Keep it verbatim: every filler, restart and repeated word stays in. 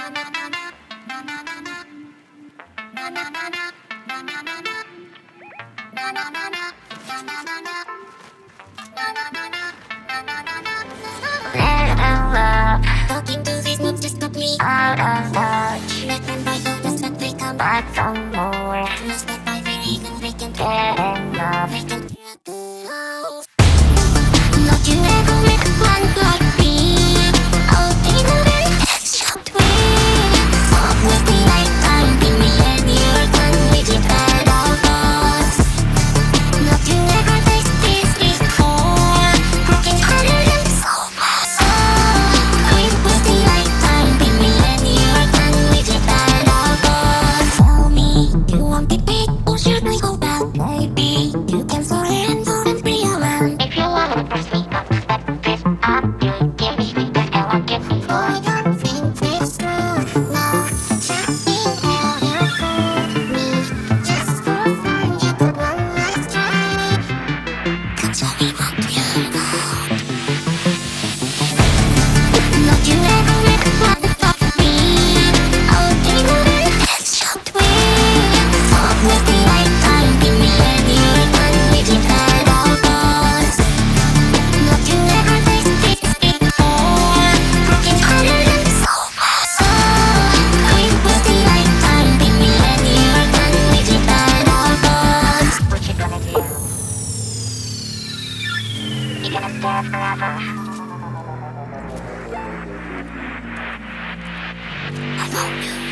Talking to these noobs just put me out of touch. Let them buy focus but they come back for more. Just that by very even they can get enough. They can get enough. Not you ever make one like me. I'll be the very short way. Stop wasting my time. Give me any you're done with your bad thoughts. Not you ever taste this before. Broken hearted and so fast. Quit wasting my time. Give me any you're done with your bad thoughts. Tell me, you want it big or should we go back? Maybe you can surrender and be a man. If you wanna press me up, step this up. You give me feedback and I'll give me more. I don't think this through. No, just be all you could me. Just for fun, you could one last try. Come tell me what you know. Not you ever make one of me. I'll be the very short way. Stop wasting my time. Give me any you're done with your bad thoughts. Not you ever taste this before. Broken hearted and so fast. Quit wasting my time. Give me any you're done with your bad thoughts. What you gonna do? You gonna stare forever? I won't.